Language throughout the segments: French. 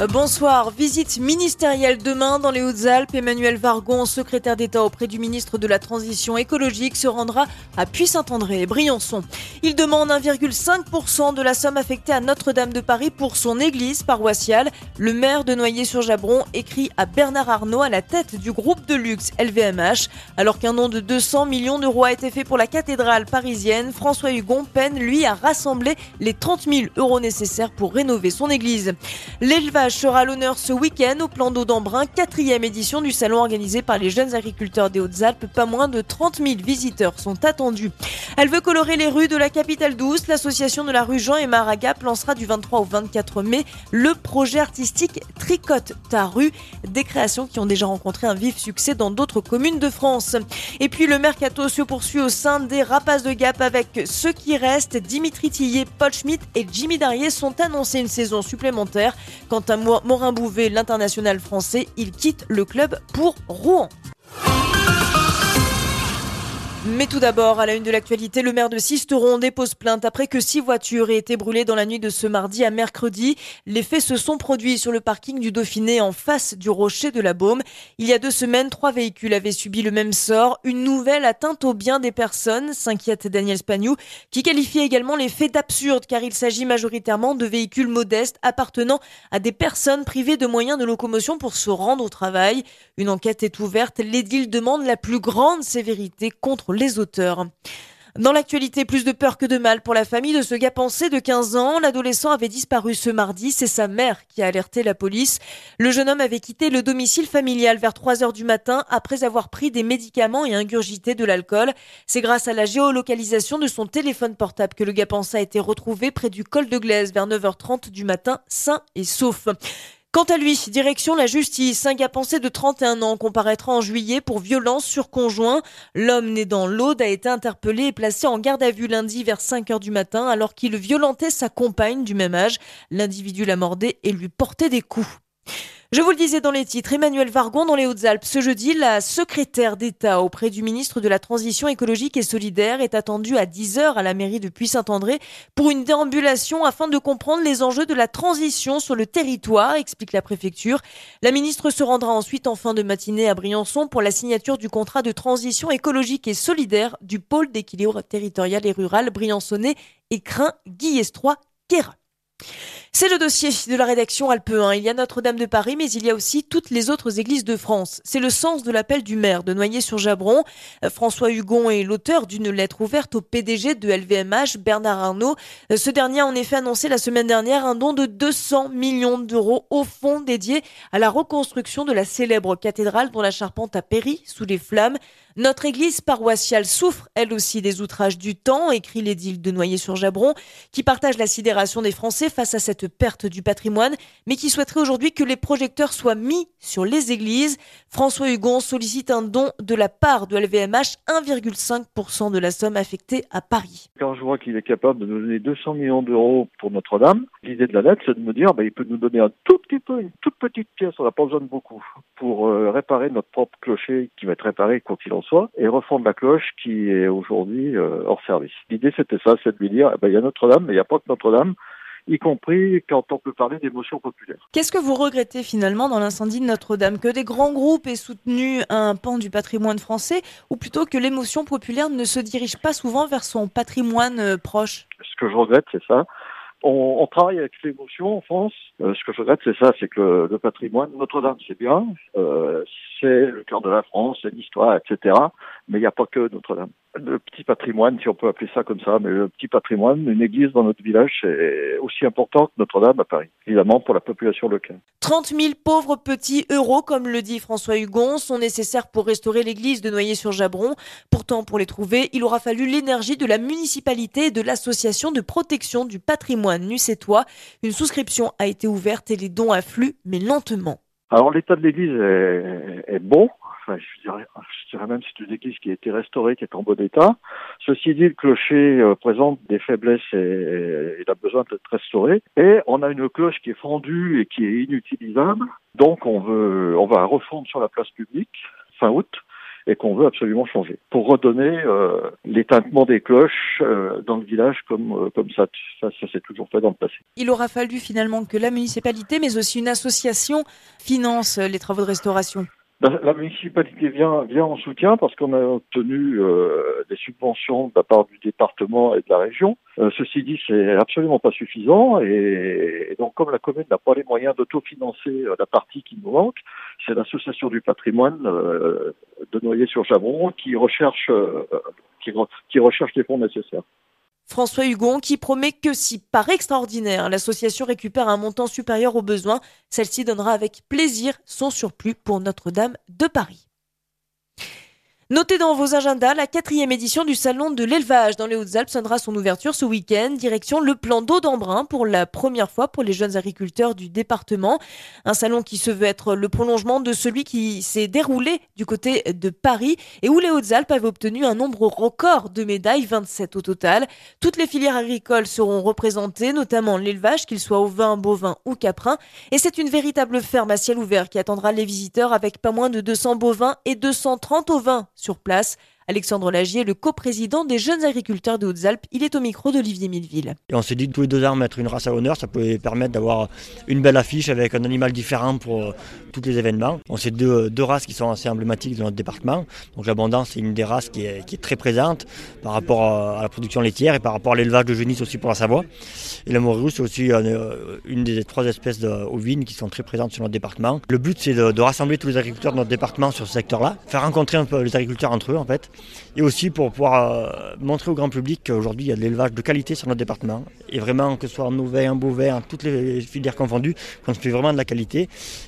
Bonsoir. Visite ministérielle demain dans les Hautes-Alpes. Emmanuel Vargon, secrétaire d'État auprès du ministre de la Transition écologique, se rendra à Puy-Saint-André et Briançon. Il demande 1,5% de la somme affectée à Notre-Dame de Paris pour son église paroissiale. Le maire de Noyers-sur-Jabron écrit à Bernard Arnault à la tête du groupe de luxe LVMH. Alors qu'un don de 200 millions d'euros a été fait pour la cathédrale parisienne, François Hugon peine, lui, à rassembler les 30 000 euros nécessaires pour rénover son église. L'élevage sera à l'honneur ce week-end au plan d'eau d'Embrun, 4e édition du salon organisé par les jeunes agriculteurs des Hautes-Alpes. Pas moins de 30 000 visiteurs sont attendus. Elle veut colorer les rues de la capitale douce. L'association de la rue Jean et Maragap lancera du 23 au 24 mai le projet artistique Tricote ta rue. Des créations qui ont déjà rencontré un vif succès dans d'autres communes de France. Et puis le mercato se poursuit au sein des Rapaces de Gap avec ceux qui restent. Dimitri Tillier, Paul Schmitt et Jimmy Darrier sont annoncés une saison supplémentaire. Quant à Morin Bouvet, l'international français, il quitte le club pour Rouen. Mais tout d'abord, à la une de l'actualité, le maire de Sisteron dépose plainte après que 6 voitures aient été brûlées dans la nuit de ce mardi à mercredi. Les faits se sont produits sur le parking du Dauphiné en face du Rocher de la Baume. Il y a 2 semaines, 3 véhicules avaient subi le même sort. Une nouvelle atteinte au bien des personnes, s'inquiète Daniel Spagnou, qui qualifie également les faits d'absurdes car il s'agit majoritairement de véhicules modestes appartenant à des personnes privées de moyens de locomotion pour se rendre au travail. Une enquête est ouverte. L'édile demande la plus grande sévérité contre les auteurs. Dans l'actualité, plus de peur que de mal pour la famille de ce Gapençais de 15 ans. L'adolescent avait disparu ce mardi. C'est sa mère qui a alerté la police. Le jeune homme avait quitté le domicile familial vers 3h du matin après avoir pris des médicaments et ingurgité de l'alcool. C'est grâce à la géolocalisation de son téléphone portable que le Gapençais a été retrouvé près du col de Glaise vers 9h30 du matin, sain et sauf. Quant à lui, direction la justice, un Gapençais de 31 ans comparaîtra en juillet pour violence sur conjoint. L'homme né dans l'Aude a été interpellé et placé en garde à vue lundi vers 5h du matin alors qu'il violentait sa compagne du même âge. L'individu l'a mordé et lui portait des coups. Je vous le disais dans les titres, Emmanuel Vargon dans les Hautes-Alpes. Ce jeudi, la secrétaire d'État auprès du ministre de la Transition écologique et solidaire est attendue à 10h à la mairie de Puy-Saint-André pour une déambulation afin de comprendre les enjeux de la transition sur le territoire, explique la préfecture. La ministre se rendra ensuite en fin de matinée à Briançon pour la signature du contrat de transition écologique et solidaire du pôle d'équilibre territorial et rural briançonnais Écrin-Guillestroy-Queyras. C'est le dossier de la rédaction Alpe 1. Il y a Notre-Dame de Paris, mais il y a aussi toutes les autres églises de France. C'est le sens de l'appel du maire de Noyers-sur-Jabron. François Hugon est l'auteur d'une lettre ouverte au PDG de LVMH, Bernard Arnault. Ce dernier a en effet annoncé la semaine dernière un don de 200 millions d'euros au fonds dédié à la reconstruction de la célèbre cathédrale dont la charpente a péri sous les flammes. Notre église paroissiale souffre, elle aussi, des outrages du temps, écrit l'édile de Noyers-sur-Jabron, qui partage la sidération des Français face à cette perte du patrimoine, mais qui souhaiterait aujourd'hui que les projecteurs soient mis sur les églises. François Hugon sollicite un don de la part de LVMH, 1,5% de la somme affectée à Paris. Quand je vois qu'il est capable de nous donner 200 millions d'euros pour Notre-Dame, l'idée de la lettre, c'est de me dire, il peut nous donner un tout petit peu, une toute petite pièce, on n'a pas besoin de beaucoup, pour réparer notre propre clocher qui va être réparé quoi qu'il en soit, et refondre la cloche qui est aujourd'hui hors service. L'idée, c'était ça, c'est de lui dire, il y a Notre-Dame, mais il n'y a pas que Notre-Dame, y compris quand on peut parler d'émotion populaire. Qu'est-ce que vous regrettez finalement dans l'incendie de Notre-Dame? Que des grands groupes aient soutenu un pan du patrimoine français, ou plutôt que l'émotion populaire ne se dirige pas souvent vers son patrimoine proche? Ce que je regrette, c'est ça. On travaille avec l'émotion en France. Ce que je regrette, c'est ça, c'est que le patrimoine, Notre-Dame, c'est bien, c'est le cœur de la France, c'est l'histoire, etc. Mais il n'y a pas que Notre-Dame. Le petit patrimoine, si on peut appeler ça comme ça, mais le petit patrimoine, une église dans notre village, c'est aussi important que Notre-Dame à Paris, évidemment pour la population locale. 30 000 pauvres petits euros, comme le dit François Hugon, sont nécessaires pour restaurer l'église de Noyers-sur-Jabron. Pourtant, pour les trouver, il aura fallu l'énergie de la municipalité et de l'association de protection du patrimoine nucétois. Une souscription a été ouverte et les dons affluent, mais lentement. Alors l'état de l'église est bon. Enfin, je dirais même que c'est une église qui a été restaurée, qui est en bon état. Ceci dit, le clocher présente des faiblesses et il a besoin d'être restauré. Et on a une cloche qui est fendue et qui est inutilisable. Donc on va refondre sur la place publique fin août. et qu'on veut absolument changer pour redonner les tintements des cloches dans le village comme ça s'est toujours fait dans le passé. Il aura fallu finalement que la municipalité, mais aussi une association, finance les travaux de restauration. La municipalité vient en soutien parce qu'on a obtenu des subventions de la part du département et de la région. Ceci dit, c'est absolument pas suffisant et donc comme la commune n'a pas les moyens d'autofinancer la partie qui nous manque, c'est l'association du patrimoine de Noyers-sur-Javron qui recherche les fonds nécessaires. François Hugon qui promet que si, par extraordinaire, l'association récupère un montant supérieur aux besoins, celle-ci donnera avec plaisir son surplus pour Notre-Dame de Paris. Notez dans vos agendas, la 4e édition du Salon de l'élevage dans les Hautes-Alpes sonnera son ouverture ce week-end. Direction le plan d'eau d'Embrun pour la première fois pour les jeunes agriculteurs du département. Un salon qui se veut être le prolongement de celui qui s'est déroulé du côté de Paris et où les Hautes-Alpes avaient obtenu un nombre record de médailles, 27 au total. Toutes les filières agricoles seront représentées, notamment l'élevage, qu'il soit ovin, bovin ou caprin. Et c'est une véritable ferme à ciel ouvert qui attendra les visiteurs avec pas moins de 200 bovins et 230 ovins sur place. Alexandre Lagier, le coprésident des jeunes agriculteurs des Hautes-Alpes, il est au micro d'Olivier Milleville. Et on s'est dit que tous les 2 ans mettre une race à l'honneur, ça pouvait permettre d'avoir une belle affiche avec un animal différent pour tous les événements. On sait deux races qui sont assez emblématiques de notre département. Donc l'abondance, c'est une des races qui est très présente par rapport à la production laitière et par rapport à l'élevage de genisse aussi pour la Savoie. Et la morue, c'est aussi une des 3 espèces ovines qui sont très présentes sur notre département. Le but, c'est de rassembler tous les agriculteurs de notre département sur ce secteur-là, faire rencontrer un peu les agriculteurs entre eux en fait. Et aussi pour pouvoir montrer au grand public qu'aujourd'hui il y a de l'élevage de qualité sur notre département. Et vraiment, que ce soit en ovin, en bovin, en toutes les filières confondues, qu'on fait vraiment de la qualité.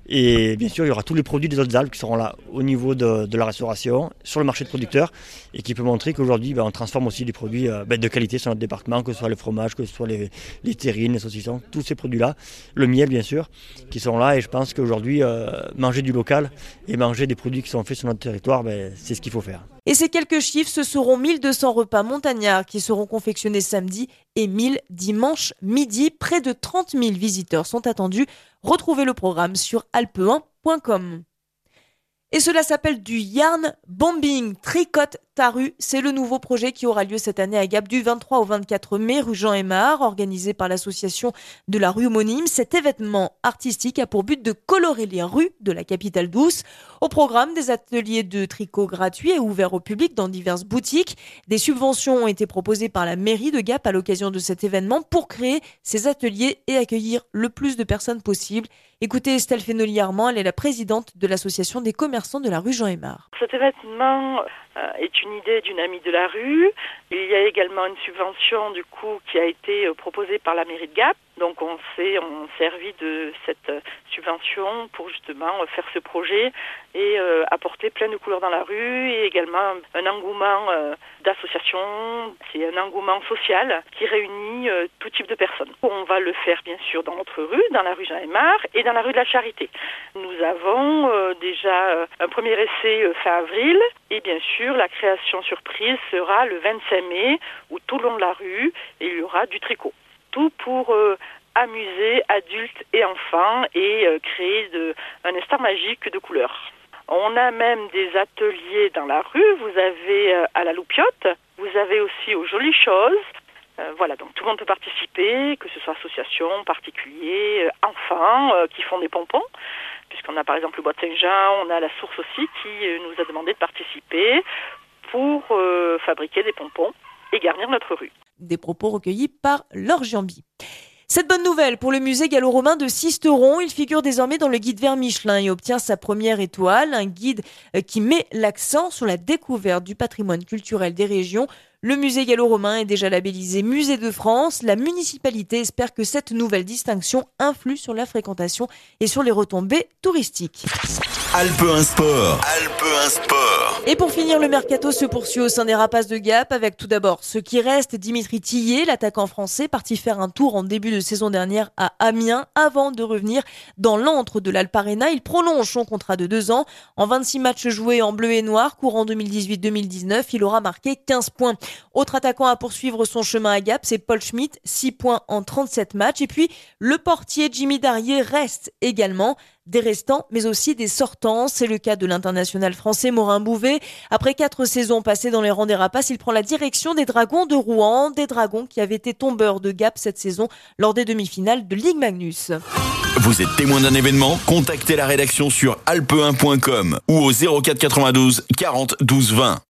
Et bien sûr, il y aura tous les produits des Hautes-Alpes qui seront là au niveau de la restauration, sur le marché de producteurs, et qui peut montrer qu'aujourd'hui, on transforme aussi des produits de qualité sur notre département, que ce soit le fromage, que ce soit les terrines, les saucissons, tous ces produits-là. Le miel, bien sûr, qui sont là. Et je pense qu'aujourd'hui, manger du local et manger des produits qui sont faits sur notre territoire, c'est ce qu'il faut faire. Et ces quelques chiffres, ce seront 1200 repas montagnards qui seront confectionnés samedi et 1000 dimanche midi. Près de 30 000 visiteurs sont attendus. Retrouvez le programme sur alpe1.com. Et cela s'appelle du yarn bombing. Tricote ta rue, c'est le nouveau projet qui aura lieu cette année à Gap du 23 au 24 mai, rue Jean Aymard, organisé par l'association de la rue homonyme. Cet événement artistique a pour but de colorer les rues de la capitale douce. Au programme, des ateliers de tricot gratuits et ouverts au public dans diverses boutiques. Des subventions ont été proposées par la mairie de Gap à l'occasion de cet événement pour créer ces ateliers et accueillir le plus de personnes possible. Écoutez Estelle Fénoli-Armand, elle est la présidente de l'association des commerçants de la rue Jean Aymard. Cet événement est une idée d'une amie de la rue. Il y a également une subvention du coup qui a été proposée par la mairie de Gap. Donc on s'est servi de cette subvention pour justement faire ce projet et apporter plein de couleurs dans la rue et également un engouement d'association. C'est un engouement social qui réunit tout type de personnes. On va le faire bien sûr dans notre rue, dans la rue Jean Aymard et dans la rue de la Charité. Nous avons déjà un premier essai fin avril et bien sûr la création surprise sera le 25 mai où tout le long de la rue il y aura du tricot. Tout pour amuser adultes et enfants et créer un instant magique de couleurs. On a même des ateliers dans la rue, vous avez à la Loupiote, vous avez aussi aux Jolies Choses. Voilà, donc tout le monde peut participer, que ce soit associations, particuliers, enfants qui font des pompons, puisqu'on a par exemple le Bois de Saint-Jean, on a la Source aussi qui nous a demandé de participer pour fabriquer des pompons et garnir notre rue. Des propos recueillis par Laure Giambi. Cette bonne nouvelle pour le musée gallo-romain de Sisteron, il figure désormais dans le guide Vert Michelin et obtient sa première étoile, un guide qui met l'accent sur la découverte du patrimoine culturel des régions. Le musée gallo-romain est déjà labellisé Musée de France. La municipalité espère que cette nouvelle distinction influe sur la fréquentation et sur les retombées touristiques. Alpe 1 Sport. Alpe 1 Sport. Et pour finir, le mercato se poursuit au sein des Rapaces de Gap avec tout d'abord ce qui reste Dimitri Tillet, l'attaquant français parti faire un tour en début de saison dernière à Amiens avant de revenir dans l'antre de l'Alpe Arena. Il prolonge son contrat de 2 ans. En 26 matchs joués en bleu et noir, courant 2018-2019, il aura marqué 15 points. Autre attaquant à poursuivre son chemin à Gap, c'est Paul Schmitt, 6 points en 37 matchs. Et puis, le portier Jimmy Darrier reste également. des restants, mais aussi des sortants. C'est le cas de l'international français Morin Bouvet. Après 4 saisons passées dans les rangs des Rapaces, il prend la direction des Dragons de Rouen. Des Dragons qui avaient été tombeurs de Gap cette saison lors des demi-finales de Ligue Magnus. Vous êtes témoin d'un événement? Contactez la rédaction sur alpe1.com ou au 04 92 40 12 20.